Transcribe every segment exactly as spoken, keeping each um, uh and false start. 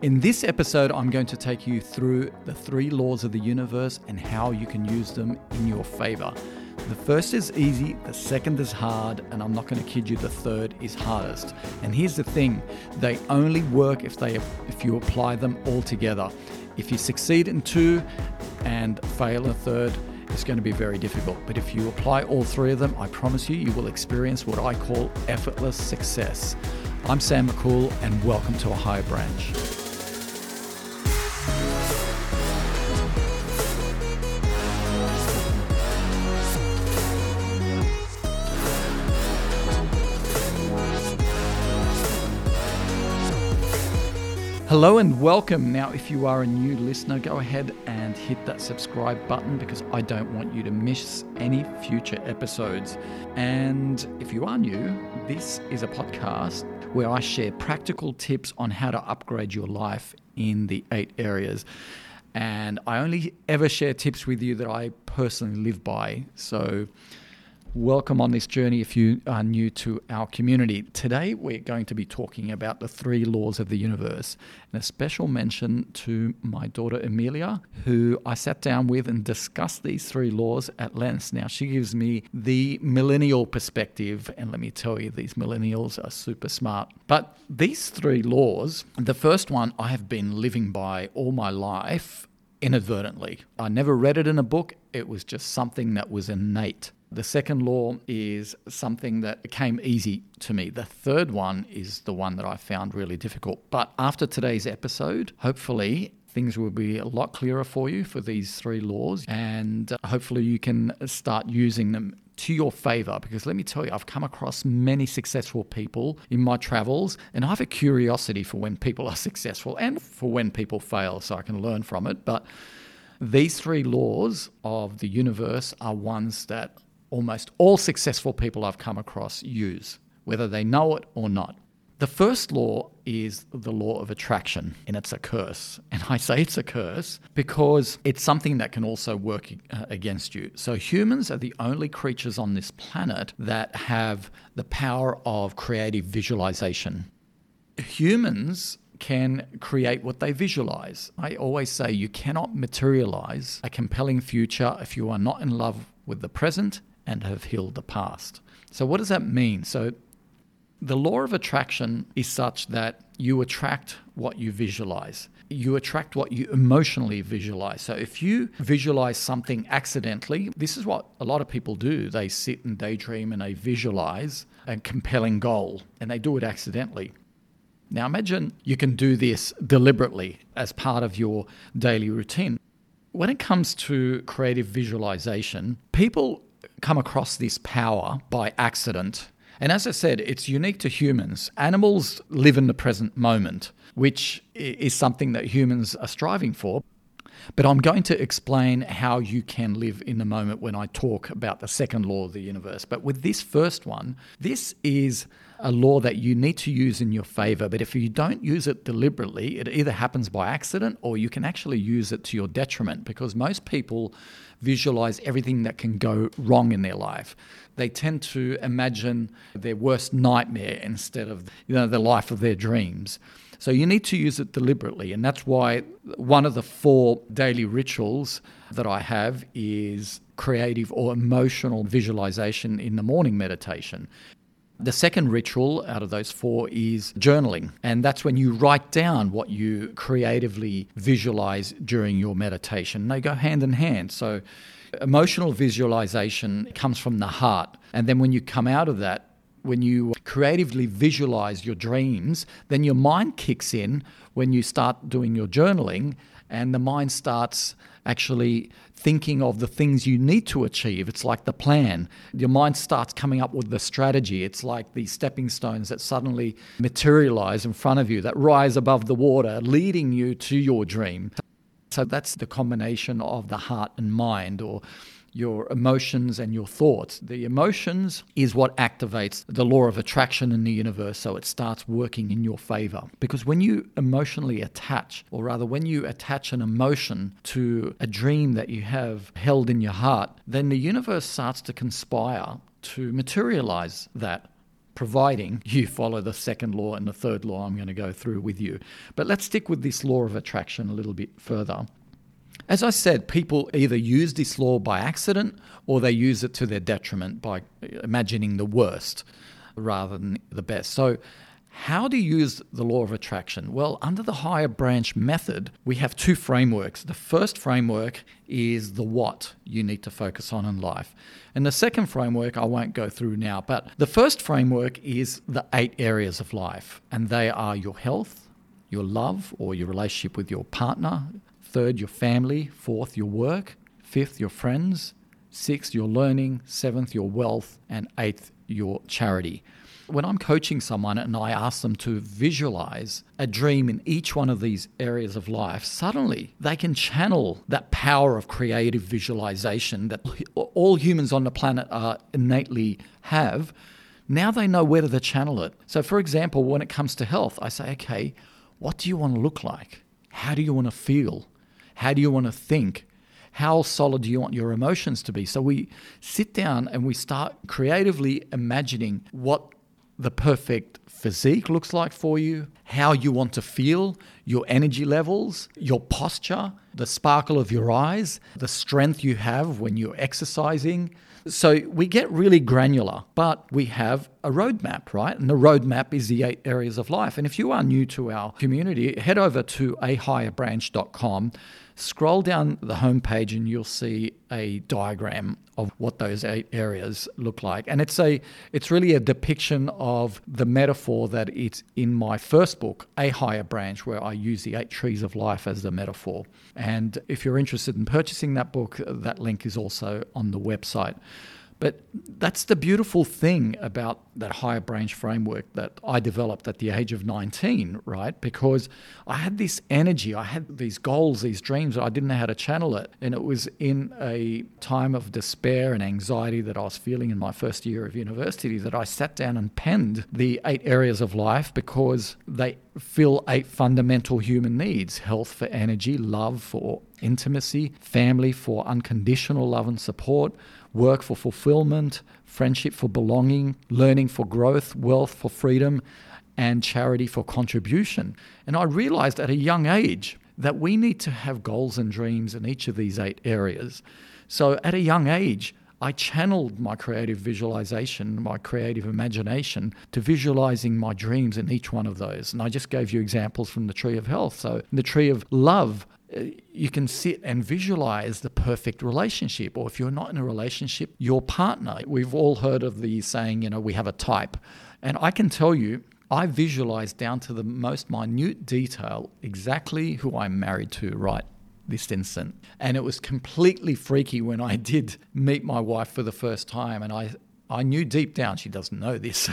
In this episode, I'm going to take you through the three laws of the universe and how you can use them in your favor. The first is easy, the second is hard, and I'm not going to kid you, the third is hardest. And here's the thing, they only work if they if you apply them all together. If you succeed in two and fail in a third, it's going to be very difficult. But if you apply all three of them, I promise you, you will experience what I call effortless success. I'm Sam McCool, and welcome to A Higher Branch. Hello and welcome. Now, if you are a new listener, go ahead and hit that subscribe button because I don't want you to miss any future episodes. And if you are new, this is a podcast where I share practical tips on how to upgrade your life in the eight areas. And I only ever share tips with you that I personally live by. So welcome on this journey if you are new to our community. Today we're going to be talking about the three laws of the universe, and a special mention to my daughter Amelia, who I sat down with and discussed these three laws at length. Now, she gives me the millennial perspective, and let me tell you, these millennials are super smart. But these three laws, the first one I have been living by all my life inadvertently. I never read it in a book. It was just something that was innate. The second law is something that came easy to me. The third one is the one that I found really difficult. But after today's episode, hopefully things will be a lot clearer for you for these three laws, and hopefully you can start using them to your favor, because let me tell you, I've come across many successful people in my travels, and I have a curiosity for when people are successful and for when people fail, so I can learn from it. But these three laws of the universe are ones that almost all successful people I've come across use, whether they know it or not. The first law is the law of attraction, and it's a curse. And I say it's a curse because it's something that can also work uh, against you. So humans are the only creatures on this planet that have the power of creative visualization. Humans can create what they visualize. I always say you cannot materialize a compelling future if you are not in love with the present and have healed the past. So what does that mean? So the law of attraction is such that you attract what you visualize. You attract what you emotionally visualize. So if you visualize something accidentally, this is what a lot of people do. They sit and daydream and they visualize a compelling goal, and they do it accidentally. Now imagine you can do this deliberately as part of your daily routine. When it comes to creative visualization, people come across this power by accident. And as I said, it's unique to humans. Animals live in the present moment, which is something that humans are striving for. But I'm going to explain how you can live in the moment when I talk about the second law of the universe. But with this first one, this is a law that you need to use in your favor. But if you don't use it deliberately, it either happens by accident or you can actually use it to your detriment, because most people visualize everything that can go wrong in their life. They tend to imagine their worst nightmare instead of, you know, the life of their dreams. So you need to use it deliberately. And that's why one of the four daily rituals that I have is creative or emotional visualization in the morning meditation. The second ritual out of those four is journaling. And that's when you write down what you creatively visualize during your meditation. They go hand in hand. So emotional visualization comes from the heart. And then when you come out of that, when you creatively visualize your dreams, then your mind kicks in when you start doing your journaling, and the mind starts actually thinking of the things you need to achieve. It's like the plan. Your mind starts coming up with the strategy. It's like the stepping stones that suddenly materialize in front of you, that rise above the water, leading you to your dream. So that's the combination of the heart and mind, or your emotions and your thoughts. The emotions is what activates the law of attraction in the universe, so it starts working in your favor. Because when you emotionally attach, or rather when you attach an emotion to a dream that you have held in your heart, then the universe starts to conspire to materialize that providing you follow the second law and the third law I'm going to go through with you. But let's stick with this law of attraction a little bit further. As I said, people either use this law by accident or they use it to their detriment by imagining the worst rather than the best. So how to use the law of attraction? Well, under the higher branch method, we have two frameworks. The first framework is the what you need to focus on in life. And the second framework I won't go through now, but the first framework is the eight areas of life. And they are your health, your love or your relationship with your partner, third, your family, fourth, your work, fifth, your friends, sixth, your learning, seventh, your wealth, and eighth, your charity. When I'm coaching someone and I ask them to visualize a dream in each one of these areas of life, suddenly they can channel that power of creative visualization that all humans on the planet are innately have. Now they know where to channel it. So for example, when it comes to health, I say, okay, what do you want to look like? How do you want to feel? How do you want to think? How solid do you want your emotions to be? So we sit down and we start creatively imagining what the perfect physique looks like for you, how you want to feel, your energy levels, your posture, the sparkle of your eyes, the strength you have when you're exercising. So we get really granular, but we have a roadmap, right? And the roadmap is the eight areas of life. And if you are new to our community, head over to a higher branch dot com. Scroll down the homepage and you'll see a diagram of what those eight areas look like. And it's a it's really a depiction of the metaphor that it's in my first book, A Higher Branch, where I use the eight trees of life as the metaphor. And if you're interested in purchasing that book, that link is also on the website. But that's the beautiful thing about that higher branch framework that I developed at the age of nineteen, right? Because I had this energy, I had these goals, these dreams, I didn't know how to channel it. And it was in a time of despair and anxiety that I was feeling in my first year of university that I sat down and penned the eight areas of life because they fill eight fundamental human needs: health for energy, love for intimacy, family for unconditional love and support, work for fulfillment, friendship for belonging, learning for growth, wealth for freedom, and charity for contribution. And I realized at a young age that we need to have goals and dreams in each of these eight areas. So at a young age, I channeled my creative visualization, my creative imagination to visualizing my dreams in each one of those. And I just gave you examples from the tree of health. So in the tree of love, you can sit and visualize the perfect relationship. Or if you're not in a relationship, your partner. We've all heard of the saying, you know, we have a type. And I can tell you, I visualize down to the most minute detail exactly who I'm married to right this instant. And it was completely freaky when I did meet my wife for the first time. And I I knew deep down, she doesn't know this.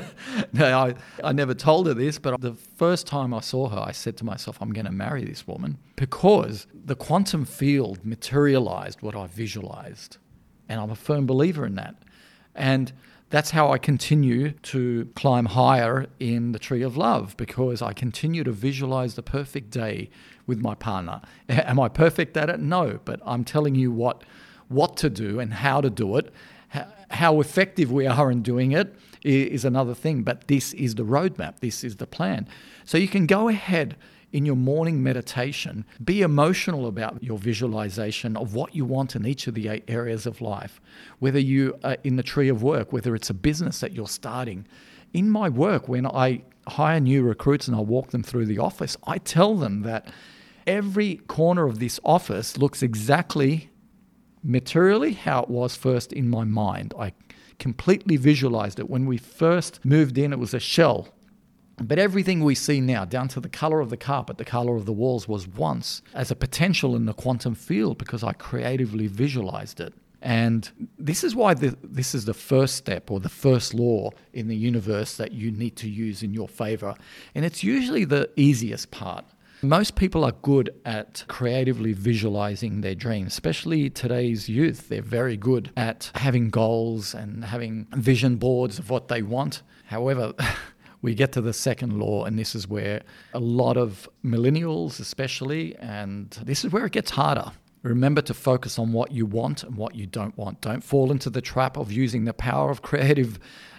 no, I, I never told her this, but the first time I saw her, I said to myself, I'm going to marry this woman because the quantum field materialized what I visualized. And I'm a firm believer in that. And that's how I continue to climb higher in the tree of love, because I continue to visualize the perfect day with my partner. Am I perfect at it? No, but I'm telling you what what to do and how to do it. How effective we are in doing it is another thing, but this is the roadmap. This is the plan. So you can go ahead in your morning meditation, be emotional about your visualization of what you want in each of the eight areas of life, whether you are in the tree of work, whether it's a business that you're starting. In my work, when I hire new recruits and I walk them through the office, I tell them that every corner of this office looks exactly materially how it was first in my mind. I completely visualized it. When we first moved in, it was a shell. But everything we see now, down to the color of the carpet, the color of the walls, was once as a potential in the quantum field because I creatively visualized it. And this is why the, this is the first step or the first law in the universe that you need to use in your favor. And it's usually the easiest part. Most people are good at creatively visualizing their dreams, especially today's youth. They're very good at having goals and having vision boards of what they want. However, we get to the second law, and this is where a lot of millennials especially, and this is where it gets harder. Remember to focus on what you want and what you don't want. Don't fall into the trap of using the power of creative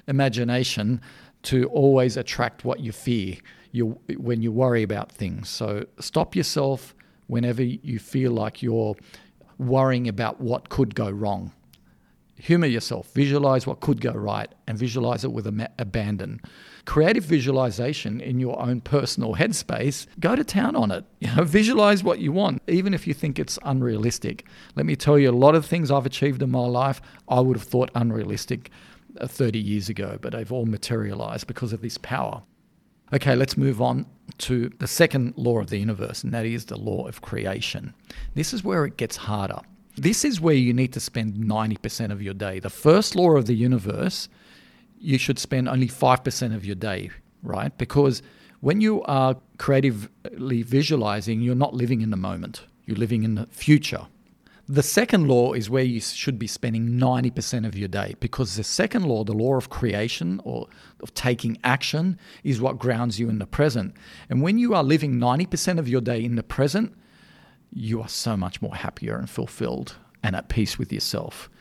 imagination to always attract what you fear you, when you worry about things. So stop yourself whenever you feel like you're worrying about what could go wrong. Humor yourself, visualize what could go right, and visualize it with am- abandon. Creative visualization in your own personal headspace, go to town on it. You know, visualize what you want, even if you think it's unrealistic. Let me tell you, a lot of things I've achieved in my life, I would have thought unrealistic thirty years ago, but they've all materialized because of this power. Okay, let's move on to the second law of the universe, and that is the law of creation. This is where it gets harder. This is where you need to spend ninety percent of your day. The first law of the universe, you should spend only five percent of your day, right? Because when you are creatively visualizing, you're not living in the moment. You're living in the future. The second law is where you should be spending ninety percent of your day, because the second law, the law of creation or of taking action, is what grounds you in the present. And when you are living ninety percent of your day in the present, you are so much more happier and fulfilled and at peace with yourself.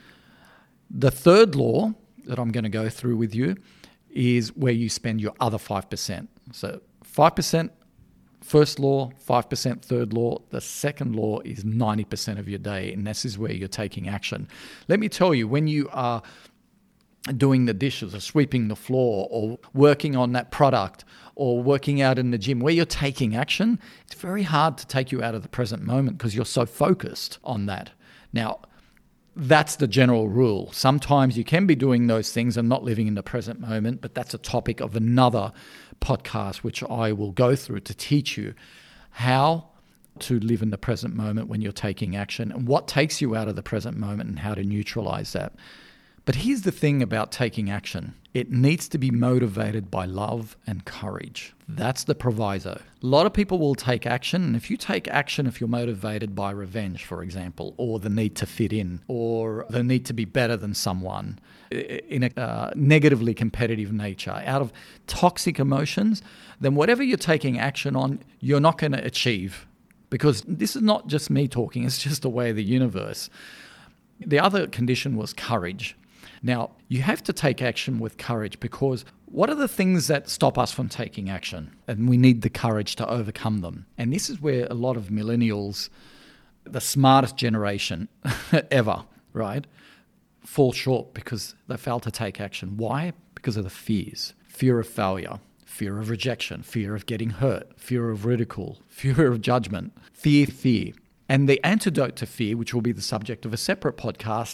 The third law that I'm going to go through with you is where you spend your other five percent. So five percent first law, five percent third law. The second law is ninety percent of your day, and this is where you're taking action. Let me tell you, when you are doing the dishes or sweeping the floor or working on that product or working out in the gym, where you're taking action, it's very hard to take you out of the present moment because you're so focused on that. Now, that's the general rule. Sometimes you can be doing those things and not living in the present moment, but that's a topic of another podcast, which I will go through to teach you how to live in the present moment when you're taking action and what takes you out of the present moment and how to neutralize that. But here's the thing about taking action. It needs to be motivated by love and courage. That's the proviso. A lot of people will take action, and if you take action, if you're motivated by revenge, for example, or the need to fit in, or the need to be better than someone, in a uh, negatively competitive nature, out of toxic emotions, then whatever you're taking action on, you're not going to achieve. Because this is not just me talking, it's just the way of the universe. The other condition was courage. Now, you have to take action with courage, because what are the things that stop us from taking action? And we need the courage to overcome them. And this is where a lot of millennials, the smartest generation ever, right, fall short because they fail to take action. Why? Because of the fears. Fear of failure, fear of rejection, fear of getting hurt, fear of ridicule, fear of judgment, fear, fear. And the antidote to fear, which will be the subject of a separate podcast,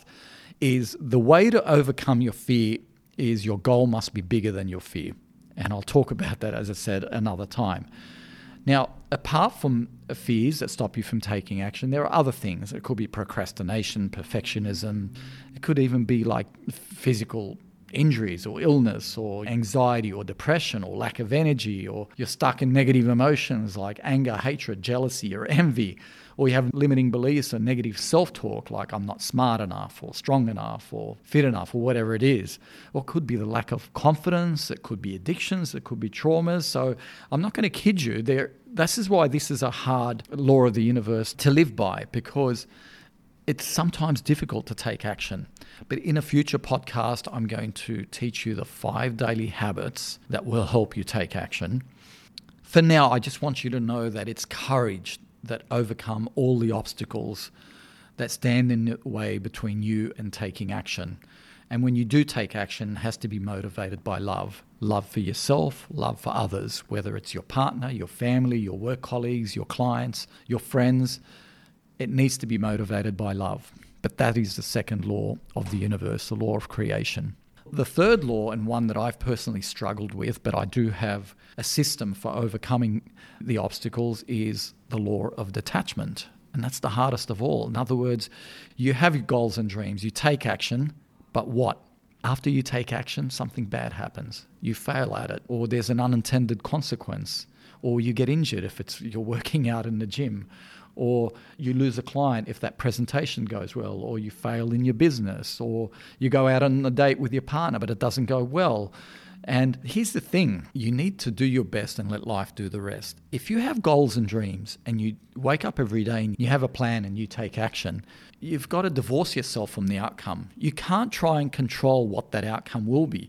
is the way to overcome your fear is your goal must be bigger than your fear. And I'll talk about that, as I said, another time. Now, apart from fears that stop you from taking action, there are other things. It could be procrastination, perfectionism. It could even be like physical injuries or illness or anxiety or depression or lack of energy, or you're stuck in negative emotions like anger, hatred, jealousy, or envy. Or you have limiting beliefs or negative self-talk like I'm not smart enough or strong enough or fit enough or whatever it is. Or it could be the lack of confidence. It could be addictions. It could be traumas. So I'm not going to kid you. There, this is why this is a hard law of the universe to live by, because it's sometimes difficult to take action. But in a future podcast, I'm going to teach you the five daily habits that will help you take action. For now, I just want you to know that it's courage that overcome all the obstacles that stand in the way between you and taking action. And when you do take action, it has to be motivated by love. Love for yourself, love for others, whether it's your partner, your family, your work colleagues, your clients, your friends. It needs to be motivated by love. But that is the second law of the universe, the law of creation. The third law, and one that I've personally struggled with, but I do have a system for overcoming the obstacles, is the law of detachment. And that's the hardest of all. In other words, you have your goals and dreams, you take action, but what? After you take action, something bad happens. You fail at it, or there's an unintended consequence, or you get injured if it's you're working out in the gym, or you lose a client if that presentation goes well, or you fail in your business, or you go out on a date with your partner but it doesn't go well. And here's the thing, you need to do your best and let life do the rest. If you have goals and dreams and you wake up every day and you have a plan and you take action, you've got to divorce yourself from the outcome. You can't try and control what that outcome will be.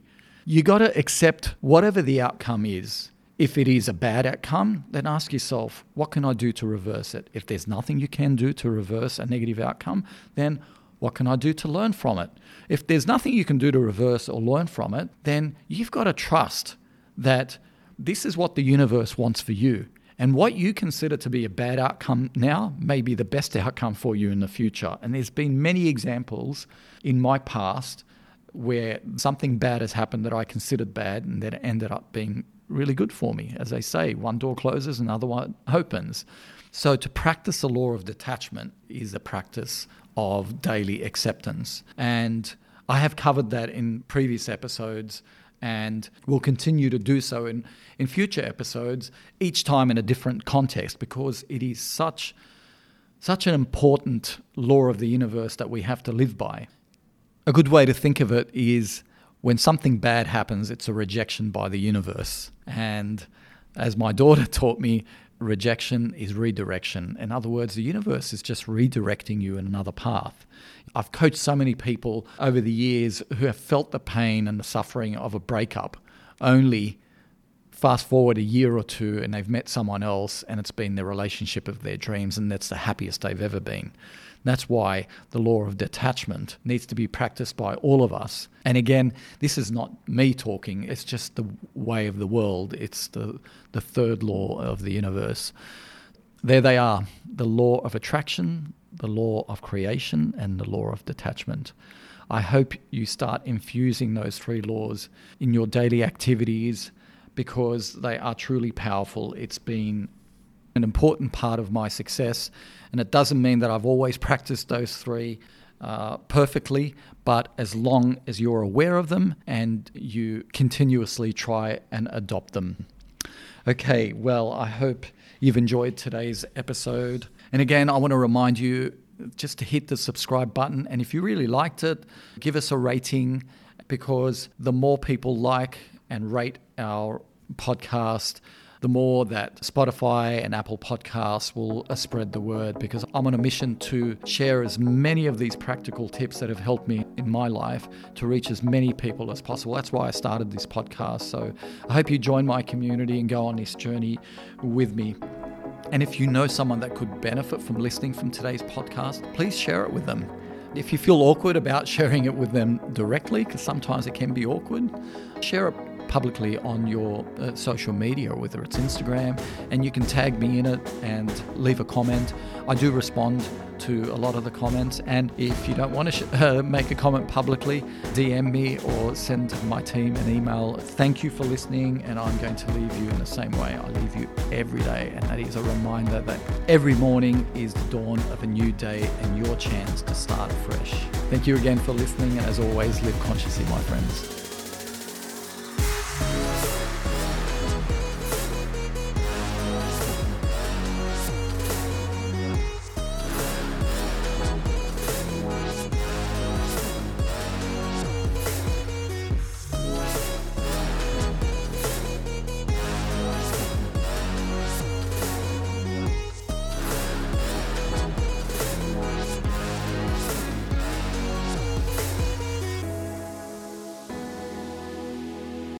You got to accept whatever the outcome is. If it is a bad outcome, then ask yourself, what can I do to reverse it? If there's nothing you can do to reverse a negative outcome, then what can I do to learn from it? If there's nothing you can do to reverse or learn from it, then you've got to trust that this is what the universe wants for you. And what you consider to be a bad outcome now may be the best outcome for you in the future. And there's been many examples in my past where something bad has happened that I considered bad and that it ended up being really good for me. As they say, one door closes, another one opens. So to practice the law of detachment is a practice of daily acceptance. And I have covered that in previous episodes and will continue to do so in, in future episodes, each time in a different context, because it is such, such an important law of the universe that we have to live by. A good way to think of it is when something bad happens, it's a rejection by the universe. And as my daughter taught me, rejection is redirection. In other words, the universe is just redirecting you in another path. I've coached so many people over the years who have felt the pain and the suffering of a breakup, only fast forward a year or two and they've met someone else and it's been the relationship of their dreams and that's the happiest they've ever been. That's why the law of detachment needs to be practiced by all of us. And again, this is not me talking, it's just the way of the world. It's the, the third law of the universe. There they are, the law of attraction, the law of creation, and the law of detachment. I hope you start infusing those three laws in your daily activities because they are truly powerful. It's been an important part of my success. And it doesn't mean that I've always practiced those three uh, perfectly, but as long as you're aware of them and you continuously try and adopt them. Okay, well, I hope you've enjoyed today's episode. And again, I want to remind you just to hit the subscribe button. And if you really liked it, give us a rating, because the more people like and rate our podcast, the more that Spotify and Apple Podcasts will uh, spread the word, because I'm on a mission to share as many of these practical tips that have helped me in my life to reach as many people as possible. That's why I started this podcast. So I hope you join my community and go on this journey with me. And if you know someone that could benefit from listening from today's podcast, please share it with them. If you feel awkward about sharing it with them directly, because sometimes it can be awkward, share it publicly on your uh, social media, whether it's Instagram, and you can tag me in it and leave a comment. I do respond to a lot of the comments, and if you don't want to sh- uh, make a comment publicly, D M me or send my team an email. Thank you for listening, and I'm going to leave you in the same way I leave you every day, and that is a reminder that every morning is the dawn of a new day and your chance to start fresh. Thank you again for listening, and as always, live consciously, my friends.